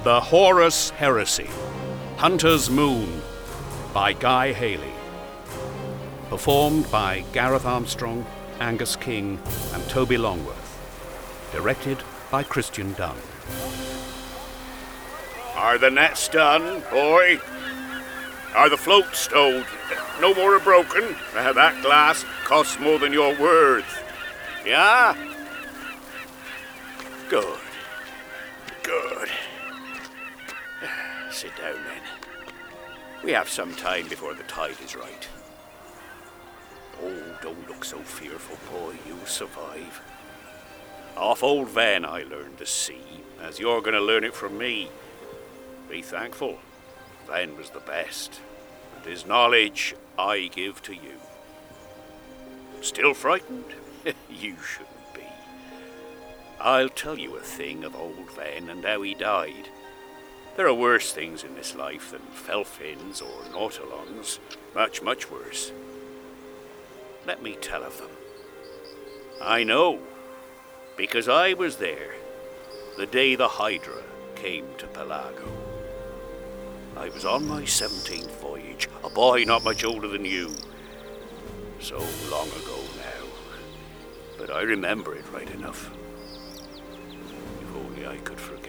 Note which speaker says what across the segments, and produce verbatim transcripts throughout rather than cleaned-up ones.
Speaker 1: The Horus Heresy, Hunter's Moon, by Guy Haley. Performed by Gareth Armstrong, Angus King, and Toby Longworth. Directed by Christian Dunn.
Speaker 2: Are the nets done, boy? Are the floats stowed? No more are broken? Uh, that glass costs more than your worth. Yeah? Good. Good. Sit down, then. We have some time before the tide is right. Oh, don't look so fearful, boy. You'll survive. Off old Ven I learned the sea, as you're going to learn it from me. Be thankful. Ven was the best, and his knowledge I give to you. Still frightened? You shouldn't be. I'll tell you a thing of old Ven and how he died. There are worse things in this life than felfins or nautilons. Much, much worse. Let me tell of them. I know, because I was there the day the Hydra came to Pelago. I was on my seventeenth voyage, a boy not much older than you. So long ago now, but I remember it right enough. If only I could forget.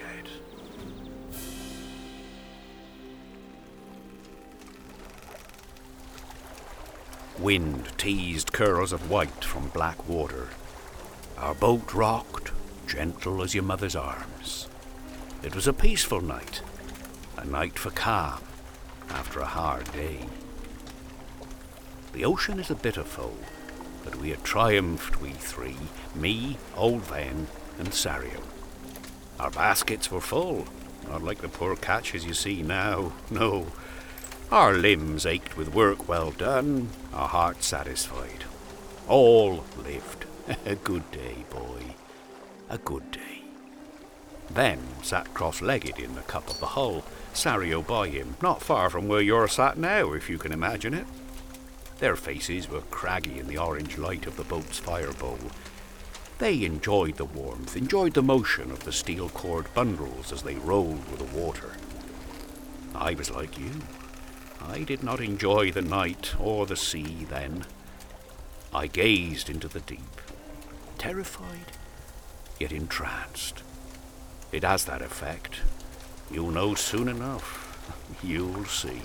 Speaker 1: Wind teased curls of white from black water. Our boat rocked, gentle as your mother's arms. It was a peaceful night, a night for calm after a hard day. The ocean is a bitter foe, but we had triumphed, we three, me, old Ven, and Sario. Our baskets were full, not like the poor catches you see now, no. Our limbs ached with work well done, our hearts satisfied. All lived. A good day, boy. A good day. Ven sat cross-legged in the cup of the hull, Sario by him, not far from where you're sat now, if you can imagine it. Their faces were craggy in the orange light of the boat's fire bowl. They enjoyed the warmth, enjoyed the motion of the steel-cord bundles as they rolled with the water. I was like you. I did not enjoy the night or the sea then. I gazed into the deep, terrified, yet entranced. It has that effect. You'll know soon enough. You'll see.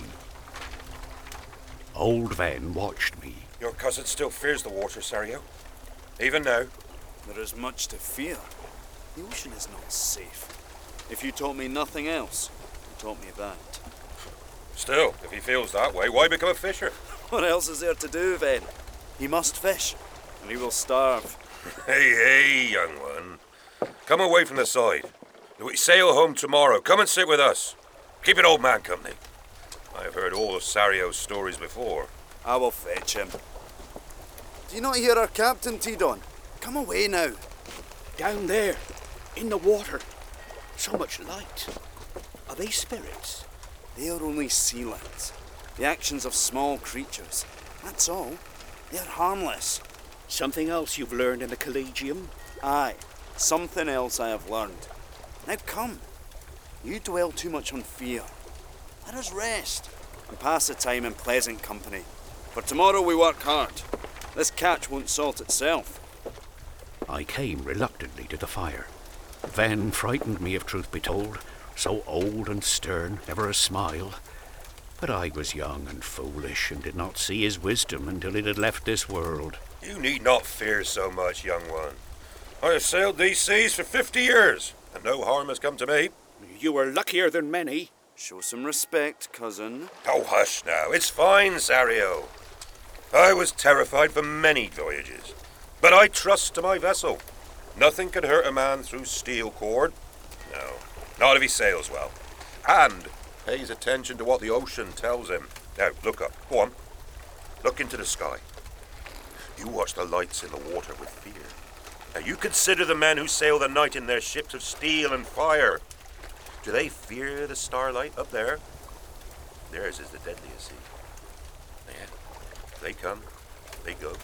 Speaker 1: Old Ven watched me.
Speaker 3: Your cousin still fears the water, Sario. Even now.
Speaker 4: There is much to fear. The ocean is not safe. If you taught me nothing else, you taught me that.
Speaker 3: Still, if he feels that way, why become a fisher?
Speaker 4: What else is there to do, Ven? He must fish, and he will starve.
Speaker 3: Hey, hey, young one. Come away from the side. We sail home tomorrow. Come and sit with us. Keep an old man company. I have heard all of Sario's stories before.
Speaker 4: I will fetch him. Do you not hear our captain, Tidon? Come away now.
Speaker 1: Down there, in the water. So much light. Are they spirits?
Speaker 4: They are only sea lights. The actions of small creatures. That's all. They are harmless.
Speaker 1: Something else you've learned in the Collegium?
Speaker 4: Aye, something else I have learned. Now come. You dwell too much on fear. Let us rest and pass the time in pleasant company. For tomorrow we work hard. This catch won't salt itself.
Speaker 1: I came reluctantly to the fire. Ven frightened me, if truth be told. So old and stern, never a smile. But I was young and foolish and did not see his wisdom until it had left this world.
Speaker 3: You need not fear so much, young one. I have sailed these seas for fifty years, and no harm has come to me.
Speaker 1: You were luckier than many.
Speaker 4: Show some respect, cousin.
Speaker 3: Oh, hush now. It's fine, Sario. I was terrified for many voyages, but I trust to my vessel. Nothing can hurt a man through steel cord. No, not if he sails well, and pays attention to what the ocean tells him. Now, look up. Go on. Look into the sky. You watch the lights in the water with fear. Now, you consider the men who sail the night in their ships of steel and fire. Do they fear the starlight up there? Theirs is the deadliest sea. Yeah, they come, they go.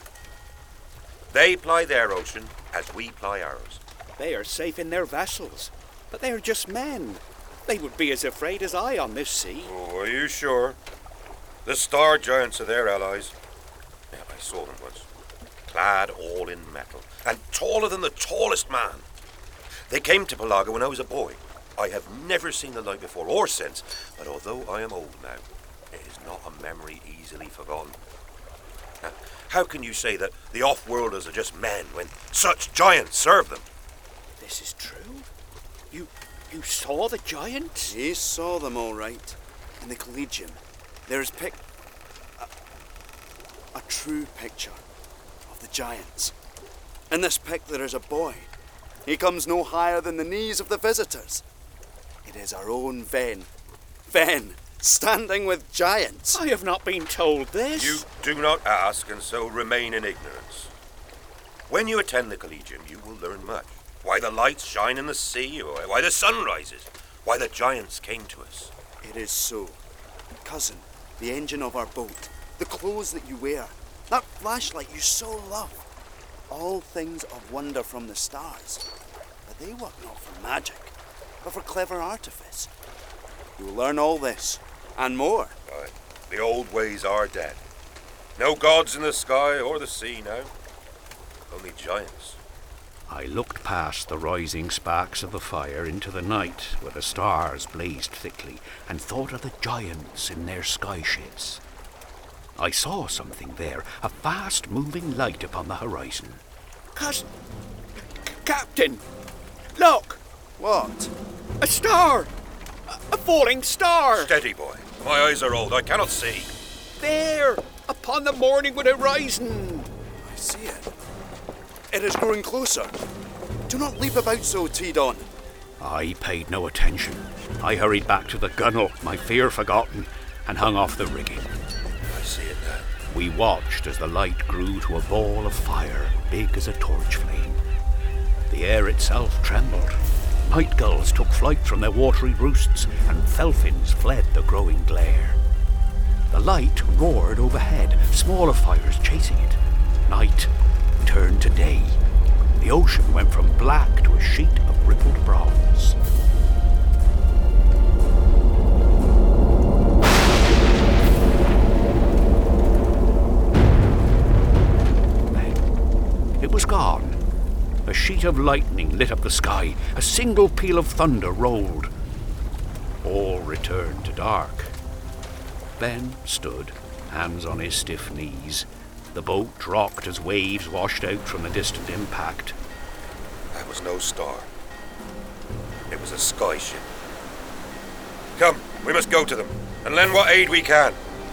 Speaker 3: They ply their ocean as we ply ours.
Speaker 1: They are safe in their vessels, but they are just men.
Speaker 2: They would be as afraid as I on this sea.
Speaker 3: Oh, are you sure? The star giants are their allies. Yeah, I saw them once. Clad all in metal, and taller than the tallest man. They came to Pelaga when I was a boy. I have never seen the like before or since, but although I am old now, it is not a memory easily forgotten. Now, how can you say that the off-worlders are just men when such giants serve them?
Speaker 2: This is true? You you saw the giants?
Speaker 4: He saw them all right. In the Collegium, there is pic... A, a true picture of the giants. In this pic there is a boy. He comes no higher than the knees of the visitors. It is our own Ven. Ven, standing with giants.
Speaker 2: I have not been told this.
Speaker 3: You do not ask and so remain in ignorance. When you attend the Collegium, you will learn much. Why the lights shine in the sea, or why the sun rises, why the giants came to us.
Speaker 4: It is so. Cousin, the engine of our boat, the clothes that you wear, that flashlight you so love, all things of wonder from the stars. But they work not for magic, but for clever artifice. You will learn all this, and more.
Speaker 3: Aye, the old ways are dead. No gods in the sky or the sea now. Only giants.
Speaker 1: I looked past the rising sparks of the fire into the night where the stars blazed thickly and thought of the giants in their sky ships. I saw something there, a fast-moving light upon the horizon.
Speaker 2: Cousin, C- Captain, look,
Speaker 4: What?
Speaker 2: a star, a, a falling star.
Speaker 3: Steady, boy. My eyes are old. I cannot see.
Speaker 2: There, upon the morning with horizon.
Speaker 4: I see it. It is growing closer. Do not leap about so, Tidon.
Speaker 1: I paid no attention. I hurried back to the gunwale, my fear forgotten, and hung off the rigging.
Speaker 3: I see it now.
Speaker 1: We watched as the light grew to a ball of fire, big as a torch flame. The air itself trembled. Night gulls took flight from their watery roosts, and felfins fled the growing glare. The light roared overhead, smaller fires chasing it. Night turned to day. The ocean went from black to a sheet of rippled bronze. Then it was gone. A sheet of lightning lit up the sky. A single peal of thunder rolled. All returned to dark. Ben stood, hands on his stiff knees. The boat rocked as waves washed out from the distant impact.
Speaker 3: That was no star. It was a sky ship. Come, we must go to them and lend what aid we can.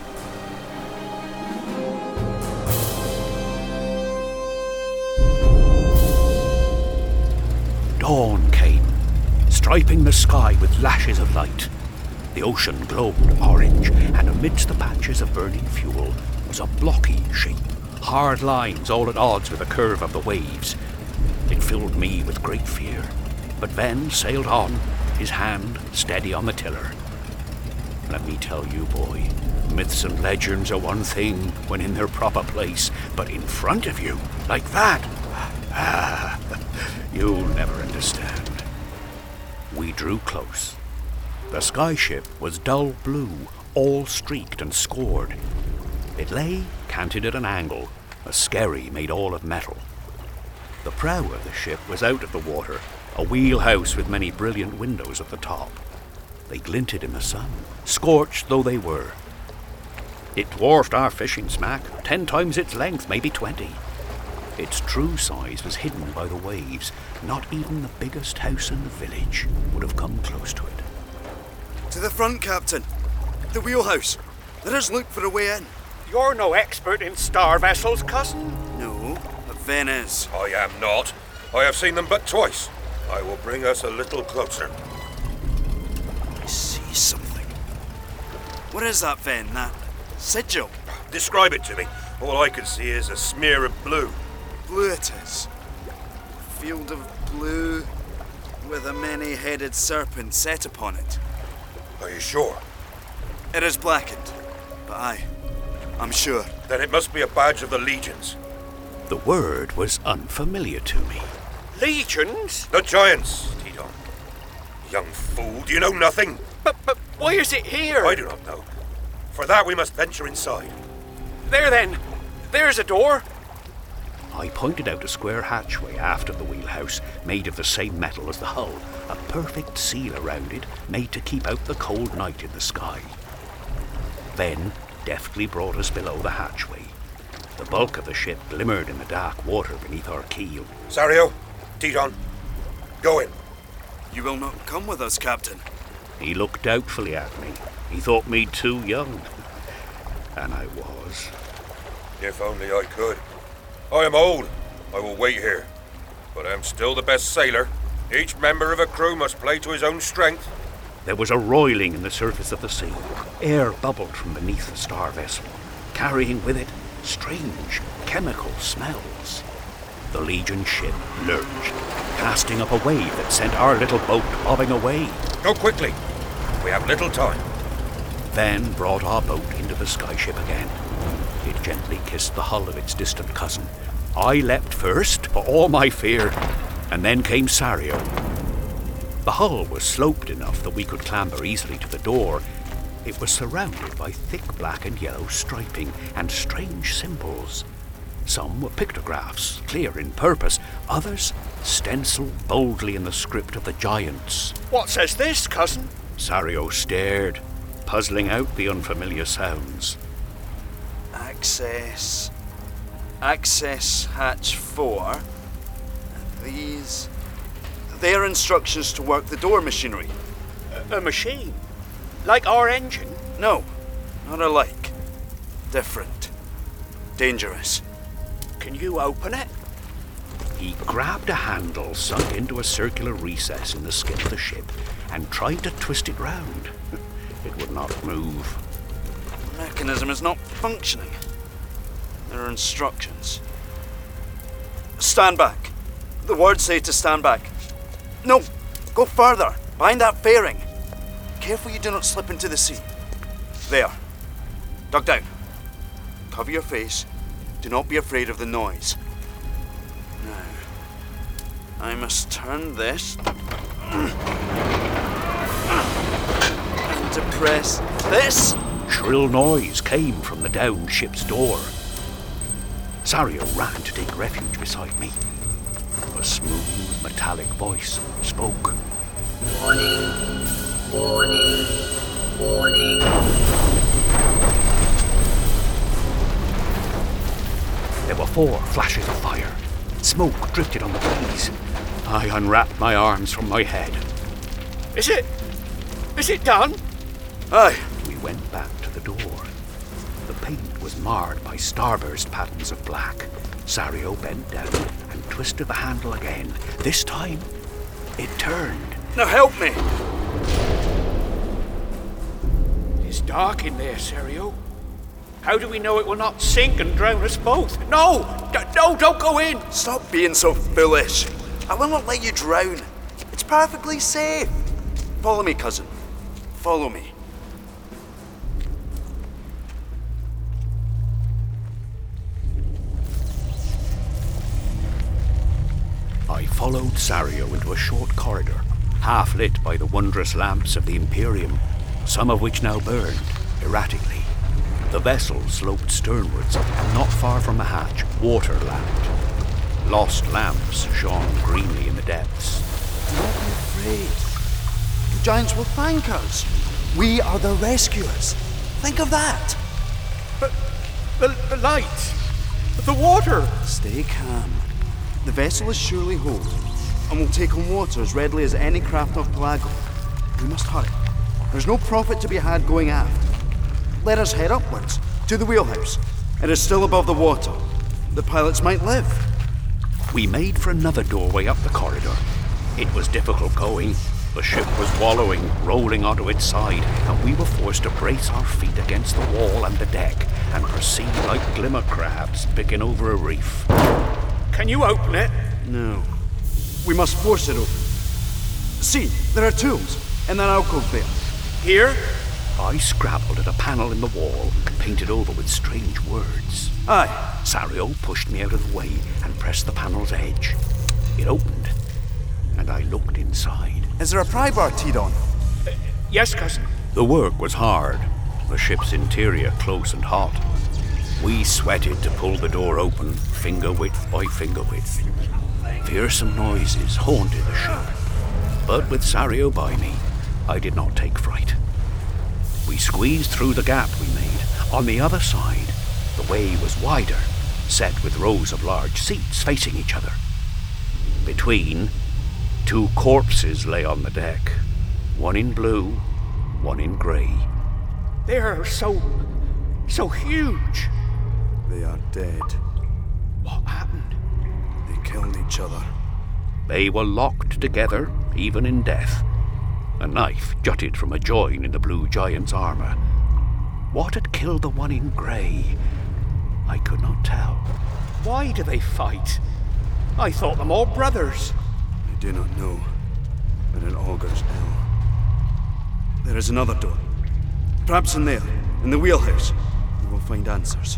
Speaker 1: Dawn came, striping the sky with lashes of light. The ocean glowed orange, and amidst the patches of burning fuel was a blocky shape, hard lines all at odds with the curve of the waves. It filled me with great fear, but Ben sailed on, his hand steady on the tiller. Let me tell you, boy, myths and legends are one thing when in their proper place, but in front of you, like that, ah, you'll never understand. We drew close. The sky ship was dull blue, all streaked and scored. It lay canted at an angle, a skerry made all of metal. The prow of the ship was out of the water, a wheelhouse with many brilliant windows at the top. They glinted in the sun, scorched though they were. It dwarfed our fishing smack, ten times its length, maybe twenty. Its true size was hidden by the waves. Not even the biggest house in the village would have come close to it.
Speaker 4: To the front, Captain. The wheelhouse. Let us look for a way in.
Speaker 2: You're no expert in star vessels, cousin.
Speaker 4: No, but Ven is.
Speaker 3: I am not. I have seen them but twice. I will bring us a little closer.
Speaker 4: I see something. What is that, Ven? That sigil?
Speaker 3: Describe it to me. All I can see is a smear of blue.
Speaker 4: Blue it is. A field of blue with a many-headed serpent set upon it.
Speaker 3: Are you sure?
Speaker 4: It is blackened, but I, I'm sure.
Speaker 3: Then it must be a badge of the legions.
Speaker 1: The word was unfamiliar to me.
Speaker 2: Legions?
Speaker 3: The giants, Tidon. Young fool, do you know nothing?
Speaker 2: But, but why is it here?
Speaker 3: I do not know. For that we must venture inside.
Speaker 2: There then. There's a door.
Speaker 1: I pointed out a square hatchway aft of the wheelhouse, made of the same metal as the hull, a perfect seal around it, made to keep out the cold night in the sky. Then deftly brought us below the hatchway. The bulk of the ship glimmered in the dark water beneath our keel.
Speaker 3: Sario, Teton, go in.
Speaker 4: You will not come with us, Captain.
Speaker 1: He looked doubtfully at me. He thought me too young. And I was.
Speaker 3: If only I could. I am old. I will wait here. But I am still the best sailor. Each member of a crew must play to his own strength.
Speaker 1: There was a roiling in the surface of the sea. Air bubbled from beneath the star vessel, carrying with it strange chemical smells. The Legion ship lurched, casting up a wave that sent our little boat bobbing away.
Speaker 3: Go quickly. We have little time.
Speaker 1: Then brought our boat into the skyship again. It gently kissed the hull of its distant cousin. I leapt first, for all my fear, and then came Sario. The hull was sloped enough that we could clamber easily to the door. It was surrounded by thick black and yellow striping and strange symbols. Some were pictographs, clear in purpose, others stenciled boldly in the script of the giants.
Speaker 2: What says this, cousin?
Speaker 1: Sario stared, puzzling out the unfamiliar sounds.
Speaker 4: Access. Access hatch four. These. They are instructions to work the door machinery.
Speaker 2: A, a machine? Like our engine?
Speaker 4: No, not alike. Different. Dangerous.
Speaker 2: Can you open it?
Speaker 1: He grabbed a handle sunk into a circular recess in the skin of the ship and tried to twist it round. It would not move.
Speaker 4: The mechanism is not functioning. There are instructions. Stand back. The words say to stand back. No, go further. Behind that fairing. Careful you do not slip into the sea. There. Duck down. Cover your face. Do not be afraid of the noise. Now, I must turn this and depress this.
Speaker 1: Shrill noise came from the downed ship's door. Sario ran to take refuge beside me. A smooth, metallic voice spoke.
Speaker 5: Warning, warning, warning.
Speaker 1: There were four flashes of fire. Smoke drifted on the breeze. I unwrapped my arms from my head.
Speaker 2: Is it? Is it done?
Speaker 4: Aye.
Speaker 1: We went back to the door. The paint was marred by starburst patterns of black. Sario bent down and twisted the handle again. This time, it turned.
Speaker 4: Now help me.
Speaker 2: It's dark in there, Sario. How do we know it will not sink and drown us both? No! D- no, don't go in!
Speaker 4: Stop being so foolish. I will not let you drown. It's perfectly safe. Follow me, cousin. Follow me.
Speaker 1: I followed Sario into a short corridor, half lit by the wondrous lamps of the Imperium, some of which now burned erratically. The vessel sloped sternwards, and not far from the hatch, water lapped. Lost lamps shone greenly in the depths.
Speaker 4: Do not be afraid. The giants will thank us. We are the rescuers. Think of that.
Speaker 2: But the, the light, the water.
Speaker 4: Stay calm. The vessel is surely whole, and will take on water as readily as any craft of Pelago. We must hurry. There's no profit to be had going aft. Let us head upwards, to the wheelhouse. It is still above the water. The pilots might live.
Speaker 1: We made for another doorway up the corridor. It was difficult going. The ship was wallowing, rolling onto its side, and we were forced to brace our feet against the wall and the deck, and proceed like glimmer crabs picking over a reef.
Speaker 2: Can you open it?
Speaker 4: No. We must force it open. See, there are tools in that alcove there.
Speaker 2: Here?
Speaker 1: I scrabbled at a panel in the wall, painted over with strange words.
Speaker 4: Aye.
Speaker 1: Sario pushed me out of the way and pressed the panel's edge. It opened, and and I looked inside.
Speaker 4: Is there a pry bar, Tidon?
Speaker 2: Yes, cousin.
Speaker 1: The work was hard, the ship's interior close and hot. We sweated to pull the door open, finger width by finger width. Fearsome noises haunted the ship, but with Sario by me, I did not take fright. We squeezed through the gap we made. On the other side, the way was wider, set with rows of large seats facing each other. Between, two corpses lay on the deck, one in blue, one in grey.
Speaker 2: They are so... so huge.
Speaker 4: They are dead.
Speaker 2: What happened?
Speaker 4: They killed each other.
Speaker 1: They were locked together, even in death. A knife jutted from a join in the blue giant's armour. What had killed the one in grey? I could not tell.
Speaker 2: Why do they fight? I thought them all brothers.
Speaker 4: I do not know, but it augurs ill. There is another door. Perhaps in there, in the wheelhouse. We will find answers.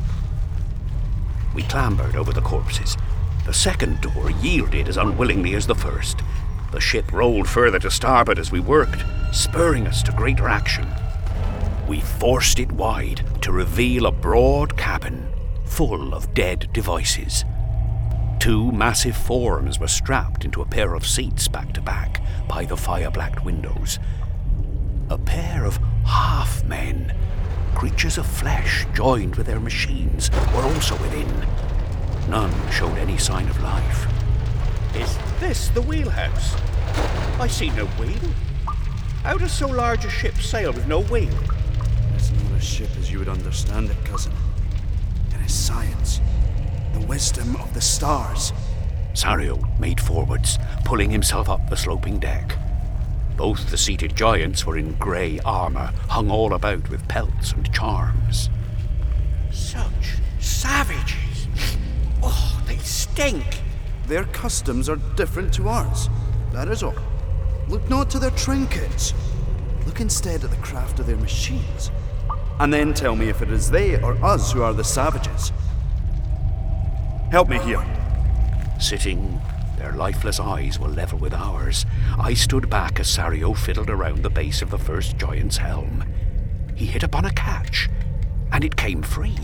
Speaker 1: We clambered over the corpses. The second door yielded as unwillingly as the first. The ship rolled further to starboard as we worked, spurring us to greater action. We forced it wide to reveal a broad cabin full of dead devices. Two massive forms were strapped into a pair of seats back to back by the fire-blacked windows. A pair of half-men, creatures of flesh joined with their machines, were also within. None showed any sign of life.
Speaker 2: Is this the wheelhouse? I see no wheel. How does so large a ship sail with no wheel?
Speaker 4: It's not a ship as you would understand it, cousin. It is science. The wisdom of the stars.
Speaker 1: Sario made forwards, pulling himself up the sloping deck. Both the seated giants were in grey armour, hung all about with pelts and charms.
Speaker 2: Such savages. Oh, they stink.
Speaker 4: Their customs are different to ours. That is all. Look not to their trinkets. Look instead at the craft of their machines. And then tell me if it is they or us who are the savages. Help me here.
Speaker 1: Sitting, their lifeless eyes were level with ours. I stood back as Sario fiddled around the base of the first giant's helm. He hit upon a catch, and it came free.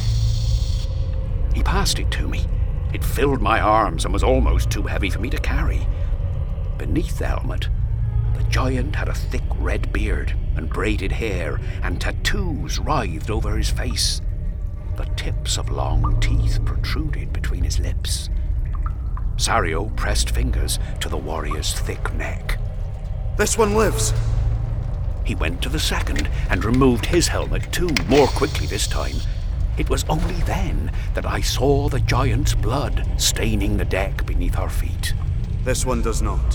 Speaker 1: He passed it to me. It filled my arms and was almost too heavy for me to carry. Beneath the helmet, the giant had a thick red beard and braided hair, and tattoos writhed over his face. The tips of long teeth protruded between his lips. Sario pressed fingers to the warrior's thick neck.
Speaker 4: This one lives.
Speaker 1: He went to the second and removed his helmet too, more quickly this time. It was only then that I saw the giant's blood staining the deck beneath our feet.
Speaker 4: This one does not.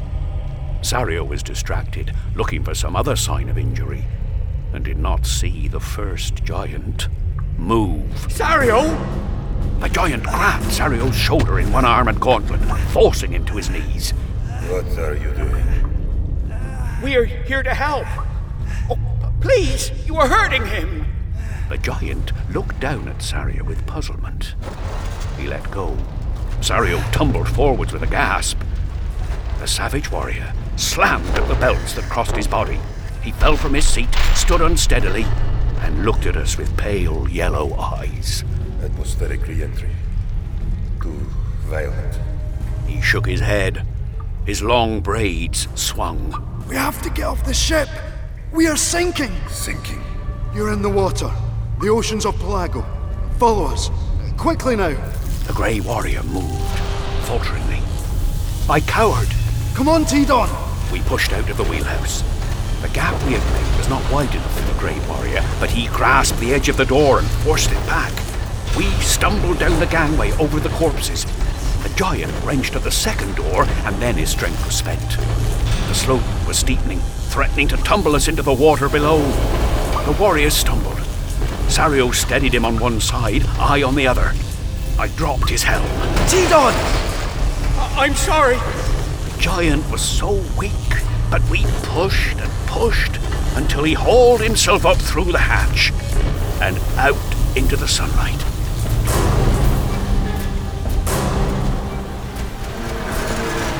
Speaker 1: Sario was distracted, looking for some other sign of injury, and did not see the first giant move.
Speaker 2: Sario!
Speaker 1: The giant grabbed Sario's shoulder in one arm and gauntlet, forcing him to his knees.
Speaker 3: What are you doing?
Speaker 2: We're here to help. Oh, please, you are hurting him.
Speaker 1: The giant looked down at Sario with puzzlement. He let go. Sario tumbled forwards with a gasp. The savage warrior slammed at the belts that crossed his body. He fell from his seat, stood unsteadily, and looked at us with pale yellow eyes.
Speaker 3: Atmospheric re-entry. Too violent.
Speaker 1: He shook his head. His long braids swung.
Speaker 4: We have to get off the ship. We are sinking.
Speaker 3: Sinking.
Speaker 4: You're in the water. The oceans of Pelago. Follow us. Quickly now.
Speaker 1: The grey warrior moved, falteringly. I cowered.
Speaker 4: Come on, Tidon.
Speaker 1: We pushed out of the wheelhouse. The gap we had made was not wide enough for the grey warrior, but he grasped the edge of the door and forced it back. We stumbled down the gangway over the corpses. The giant wrenched at the second door, and then his strength was spent. The slope was steepening, threatening to tumble us into the water below. The warrior stumbled. Sario steadied him on one side, I on the other. I dropped his helm.
Speaker 4: Tidon!
Speaker 2: I- I'm sorry.
Speaker 1: The giant was so weak, but we pushed and pushed until he hauled himself up through the hatch and out into the sunlight. The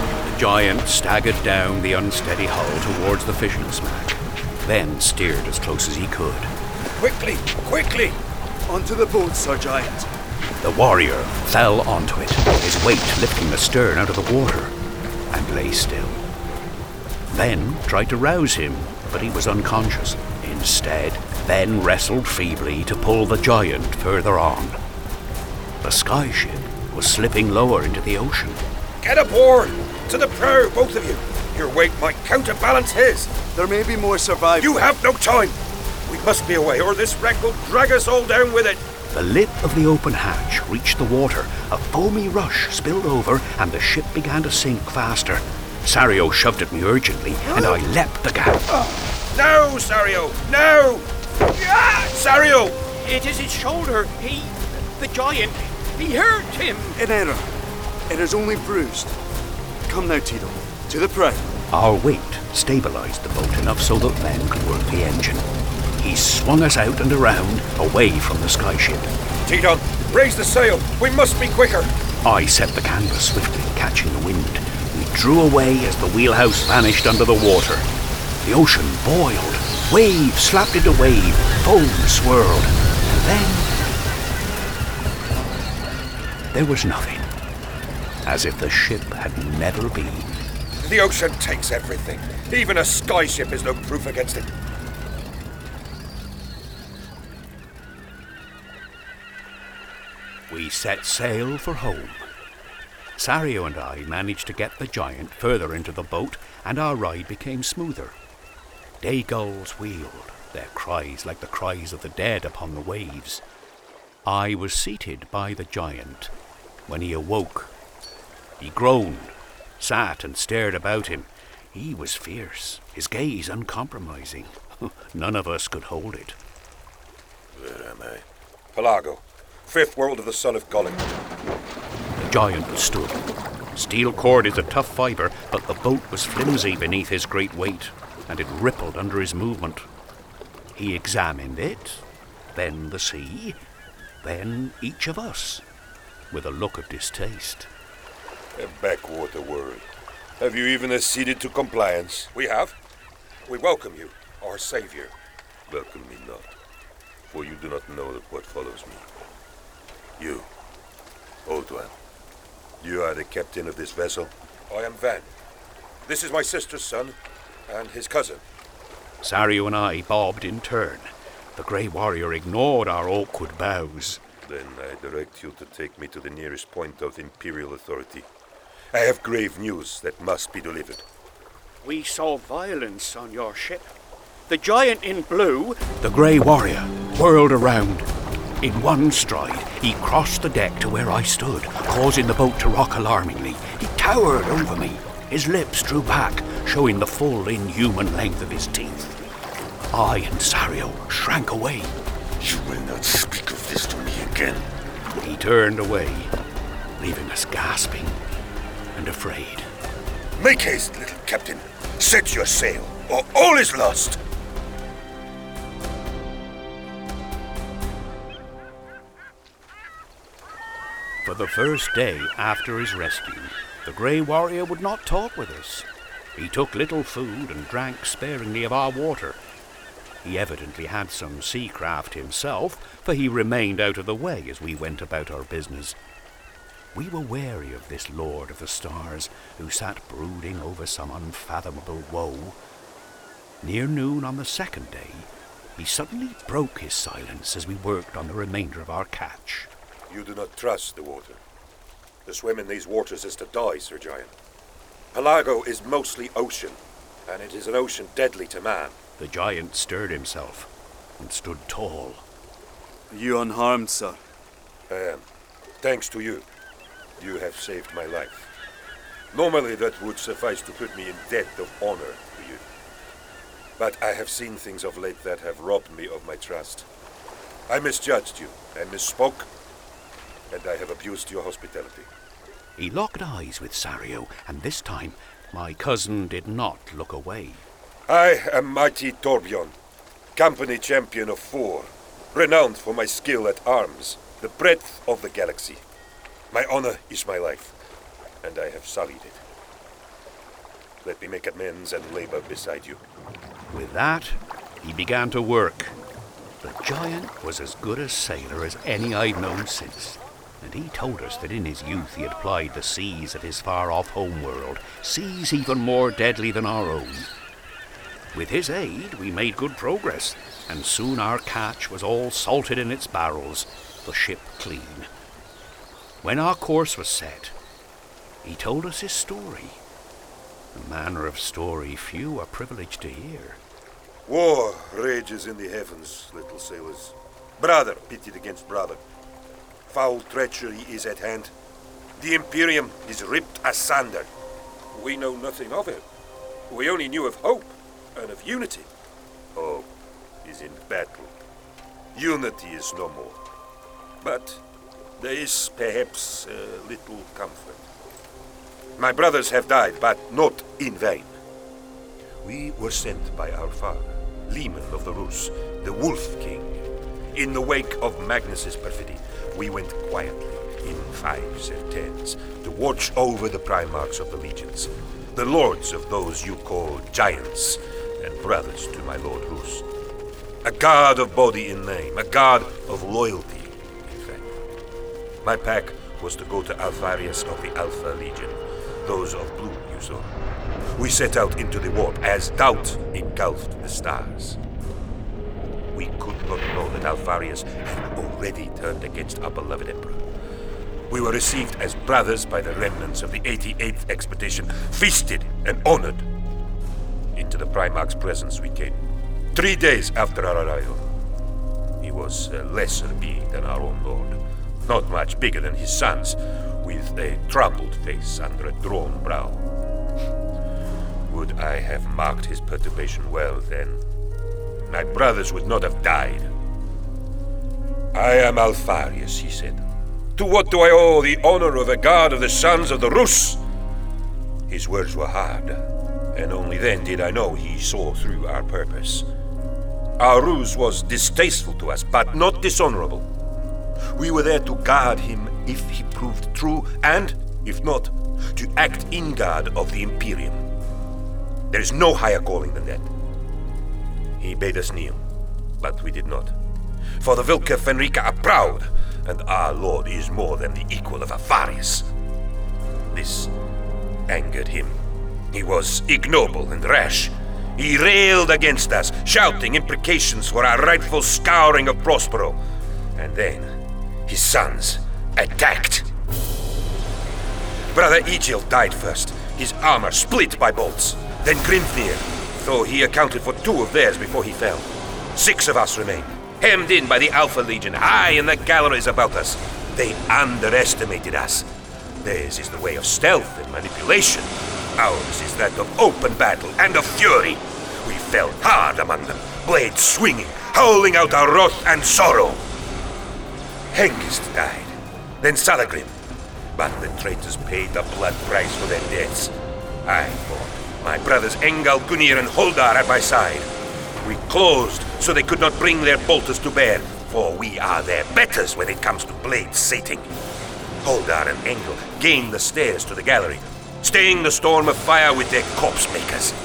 Speaker 1: giant staggered down the unsteady hull towards the fishing smack, then steered as close as he could.
Speaker 3: Quickly, quickly!
Speaker 4: Onto the boat, Sir Giant.
Speaker 1: The warrior fell onto it, his weight lifting the stern out of the water, and lay still. Then tried to rouse him, but he was unconscious. Instead, then wrestled feebly to pull the giant further on. The skyship was slipping lower into the ocean.
Speaker 3: Get aboard! To the prow, both of you! Your weight might counterbalance his!
Speaker 4: There may be more survivors.
Speaker 3: You have no time! We must be away, or this wreck will drag us all down with it!
Speaker 1: The lip of the open hatch reached the water. A foamy rush spilled over, and the ship began to sink faster. Sario shoved at me urgently, and I leapt the gap.
Speaker 3: Now, Sario! Now! Sario!
Speaker 2: It is his shoulder. He... the giant. He hurt him.
Speaker 4: In error. It is only bruised. Come now, Tito. To the prow.
Speaker 1: Our weight stabilized the boat enough so that Ben could work the engine. He swung us out and around, away from the skyship.
Speaker 3: Tidon, raise the sail! We must be quicker!
Speaker 1: I set the canvas swiftly, catching the wind. We drew away as the wheelhouse vanished under the water. The ocean boiled. Wave slapped into wave, foam swirled. And then... there was nothing. As if the ship had never been.
Speaker 3: The ocean takes everything. Even a skyship is no proof against it.
Speaker 1: We set sail for home. Sario and I managed to get the giant further into the boat, and our ride became smoother. Day gulls wheeled, their cries like the cries of the dead upon the waves. I was seated by the giant when he awoke. He groaned, sat and stared about him. He was fierce, his gaze uncompromising. None of us could hold it.
Speaker 3: Where am I? Pelago, fifth world of the son of Gollum.
Speaker 1: The giant stood. Steel cord is a tough fibre, but the boat was flimsy beneath his great weight, and it rippled under his movement. He examined it, then the sea, then each of us, with a look of distaste.
Speaker 3: A backwater world. Have you even acceded to compliance? We have. We welcome you, our savior. Welcome me not, for you do not know what follows me. You, old one, you are the captain of this vessel? I am Van. This is my sister's son, and his cousin.
Speaker 1: Sario and I bobbed in turn. The Grey Warrior ignored our awkward bows.
Speaker 3: Then I direct you to take me to the nearest point of Imperial authority. I have grave news that must be delivered.
Speaker 2: We saw violence on your ship. The giant in blue...
Speaker 1: The Grey Warrior whirled around. In one stride, he crossed the deck to where I stood, causing the boat to rock alarmingly. He towered over me. His lips drew back, showing the full, inhuman length of his teeth. I and Sario shrank away.
Speaker 3: You will not speak of this to me again.
Speaker 1: He turned away, leaving us gasping and afraid.
Speaker 3: Make haste, little captain. Set your sail, or all is lost.
Speaker 1: For the first day after his rescue, the Grey Warrior would not talk with us. He took little food and drank sparingly of our water. He evidently had some sea craft himself, for he remained out of the way as we went about our business. We were wary of this Lord of the Stars, who sat brooding over some unfathomable woe. Near noon on the second day, he suddenly broke his silence as we worked on the remainder of our catch.
Speaker 3: You do not trust the water. To swim in these waters is to die, Sir Giant. Pelago is mostly ocean, and it is an ocean deadly to man.
Speaker 1: The giant stirred himself and stood tall.
Speaker 4: Are you unharmed, sir?
Speaker 3: I am. Thanks to you. You have saved my life. Normally that would suffice to put me in debt of honor to you. But I have seen things of late that have robbed me of my trust. I misjudged you, I misspoke, and I have abused your hospitality.
Speaker 1: He locked eyes with Sario, and this time my cousin did not look away.
Speaker 3: I am mighty Torbjorn, company champion of four, renowned for my skill at arms, the breadth of the galaxy. My honor is my life, and I have sullied it. Let me make amends and labour beside you.
Speaker 1: With that, he began to work. The giant was as good a sailor as any I've known since, and he told us that in his youth he had plied the seas of his far-off homeworld, seas even more deadly than our own. With his aid, we made good progress, and soon our catch was all salted in its barrels, the ship clean. When our course was set, he told us his story, a manner of story few are privileged to hear.
Speaker 3: War rages in the heavens, little sailors. Brother pitted against brother. Foul treachery is at hand. The Imperium is ripped asunder. We know nothing of it. We only knew of hope and of unity. Hope is in battle. Unity is no more. But there is perhaps a little comfort. My brothers have died, but not in vain. We were sent by our father, Leman of the Rus, the Wolf King. In the wake of Magnus's perfidy, we went quietly, in fives and tens, to watch over the Primarchs of the legions, the lords of those you call giants, and brothers to my Lord Rus. A guard of body in name, a guard of loyalty, in fact. My pack was to go to Alfarius of the Alpha Legion, those of blue you saw. We set out into the warp as doubt engulfed the stars. We could not know that Alfarius had already turned against our beloved Emperor. We were received as brothers by the remnants of the eighty-eighth expedition, feasted and honored. Into the Primarch's presence we came, three days after our arrival. He was a lesser being than our own lord, not much bigger than his sons, with a troubled face under a drawn brow. Would I have marked his perturbation well then? My brothers would not have died. I am Alfarius, he said. To what do I owe the honor of a guard of the sons of the Rus? His words were hard, and only then did I know he saw through our purpose. Our ruse was distasteful to us, but not dishonorable. We were there to guard him if he proved true, and, if not, to act in guard of the Imperium. There is no higher calling than that. He bade us kneel, but we did not. For the Vilka Fenrika are proud, and our lord is more than the equal of Alfarius. This angered him. He was ignoble and rash. He railed against us, shouting imprecations for our rightful scouring of Prospero. And then his sons attacked. Brother Egil died first, his armor split by bolts. Then Grimnir, though he accounted for two of theirs before he fell. Six of us remained, hemmed in by the Alpha Legion, high in the galleries about us. They underestimated us. Theirs is the way of stealth and manipulation. Ours is that of open battle and of fury. We fell hard among them, blades swinging, howling out our wrath and sorrow. Hengist died, then Salagrim. But the traitors paid the blood price for their deaths. I fought. My brothers Engal, Gunir, and Holdar at my side. We closed so they could not bring their bolters to bear, for we are their betters when it comes to blade sating. Holdar and Engel gained the stairs to the gallery, staying the storm of fire with their corpse makers.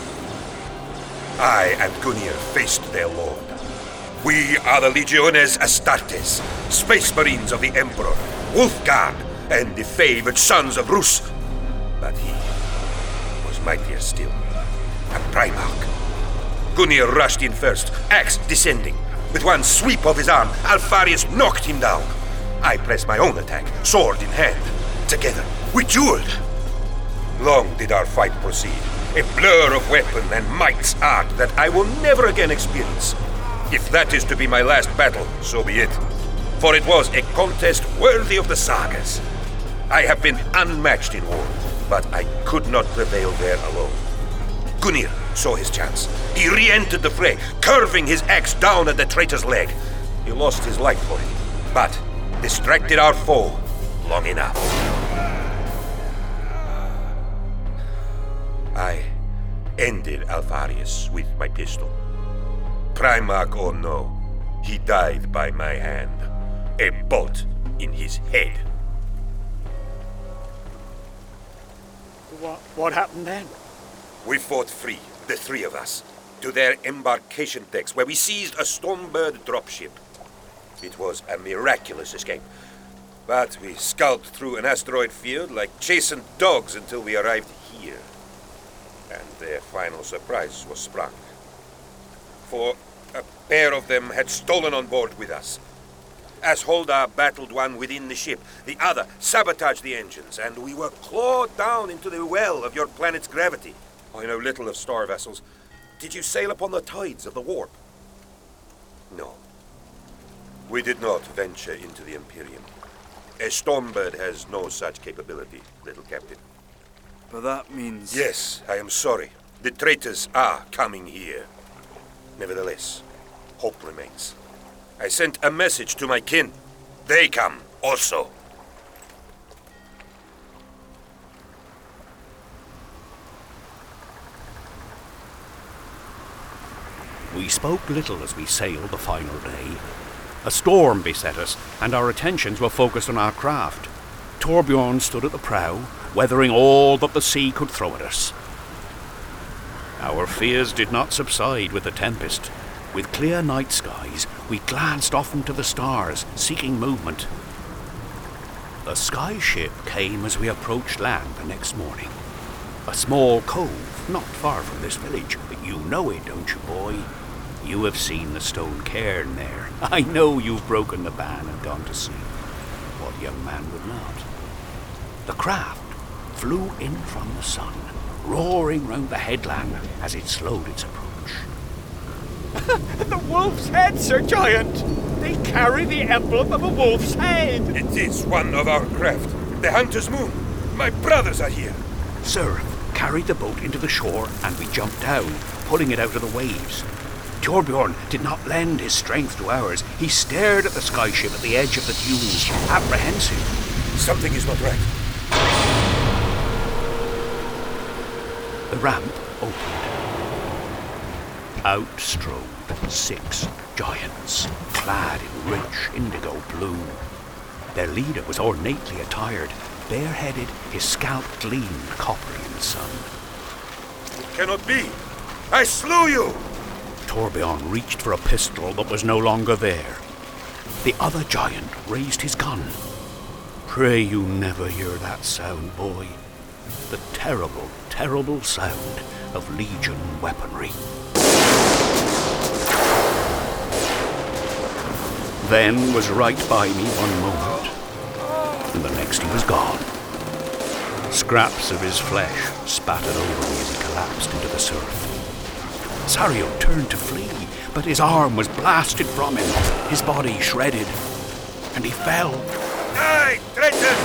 Speaker 3: I and Gunir faced their lord. We are the Legiones Astartes, space marines of the Emperor, Wolfguard, and the favored sons of Rus. But he was mightier still, a Primarch. Gunir rushed in first, axe descending. With one sweep of his arm, Alfarius knocked him down. I pressed my own attack, sword in hand. Together, we dueled. Long did our fight proceed, a blur of weapon and might's art that I will never again experience. If that is to be my last battle, so be it. For it was a contest worthy of the sagas. I have been unmatched in war, but I could not prevail there alone. Gunir saw his chance. He re-entered the fray, curving his axe down at the traitor's leg. He lost his life for it, but distracted our foe long enough. I ended Alfarius with my pistol. Primarch or no, he died by my hand. A bolt in his head.
Speaker 2: What, what happened then?
Speaker 3: We fought free, the three of us, to their embarkation decks where we seized a Stormbird dropship. It was a miraculous escape, but we skulked through an asteroid field like chastened dogs until we arrived here. And their final surprise was sprung. For a pair of them had stolen on board with us. As Holda battled one within the ship, the other sabotaged the engines, and we were clawed down into the well of your planet's gravity. I know little of star vessels. Did you sail upon the tides of the warp? No. We did not venture into the Imperium. A Stormbird has no such capability, little captain.
Speaker 4: But that means...
Speaker 3: Yes, I am sorry. The traitors are coming here. Nevertheless, hope remains. I sent a message to my kin. They come also.
Speaker 1: We spoke little as we sailed the final day. A storm beset us, and our attentions were focused on our craft. Torbjorn stood at the prow, weathering all that the sea could throw at us. Our fears did not subside with the tempest. With clear night skies, we glanced often to the stars, seeking movement. The skyship came as we approached land the next morning. A small cove, not far from this village, but you know it, don't you, boy? You have seen the stone cairn there. I know you've broken the ban and gone to sleep. What young man would not? The craft flew in from the sun, roaring round the headland as it slowed its approach.
Speaker 2: The wolf's head, Sir Giant! They carry the emblem of a wolf's head!
Speaker 3: It is one of our craft, the Hunter's Moon. My brothers are here.
Speaker 1: Surf carried the boat into the shore and we jumped down, pulling it out of the waves. Torbjorn did not lend his strength to ours. He stared at the skyship at the edge of the dunes, apprehensive.
Speaker 3: Something is not right.
Speaker 1: The ramp opened. Out strode six giants, clad in rich indigo blue. Their leader was ornately attired, bareheaded, his scalp gleamed coppery in the sun.
Speaker 3: It cannot be. I slew you!
Speaker 1: Torbjorn reached for a pistol that was no longer there. The other giant raised his gun. Pray you never hear that sound, boy. The terrible, terrible sound of Legion weaponry. Then was right by me one moment, and the next he was gone. Scraps of his flesh spattered over me as he collapsed into the surf. Sario turned to flee, but his arm was blasted from him, his body shredded, and he fell.
Speaker 3: Die, traitors!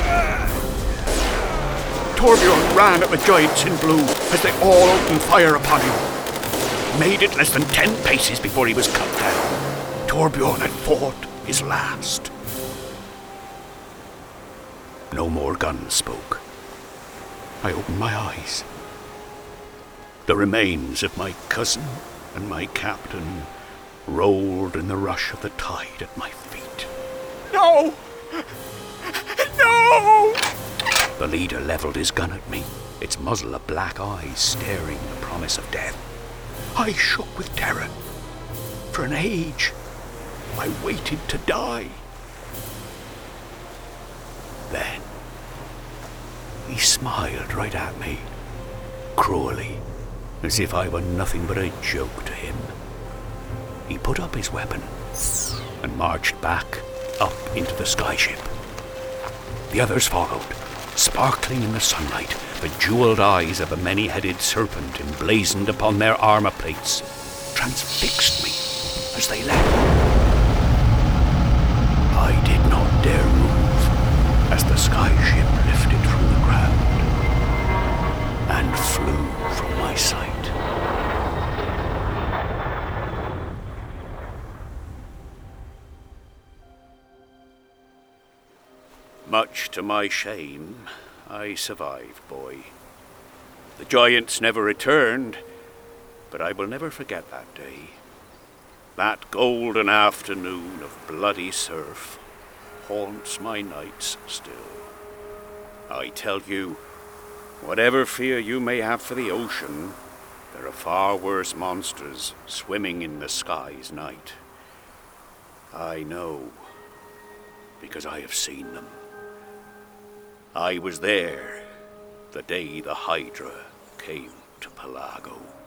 Speaker 1: Torbjorn ran at the giants in blue as they all opened fire upon him. Made it less than ten paces before he was cut down. Torbjorn had fought his last. No more guns spoke. I opened my eyes. The remains of my cousin and my captain rolled in the rush of the tide at my feet.
Speaker 2: No! No!
Speaker 1: The leader leveled his gun at me, its muzzle of black eyes staring the promise of death. I shook with terror. For an age, I waited to die. Then, he smiled right at me, cruelly, as if I were nothing but a joke to him. He put up his weapon and marched back up into the skyship. The others followed, sparkling in the sunlight, the jeweled eyes of a many-headed serpent emblazoned upon their armor plates transfixed me as they left. I did not dare move as the skyship lifted from the ground and flew from my sight. Much to my shame, I survived, boy. The giants never returned, but I will never forget that day. That golden afternoon of bloody surf haunts my nights still. I tell you,
Speaker 2: Whatever fear you may have for the ocean, there are far worse monsters swimming in the sky's night. I know, because I have seen them. I was there the day the Hydra came to Pelago.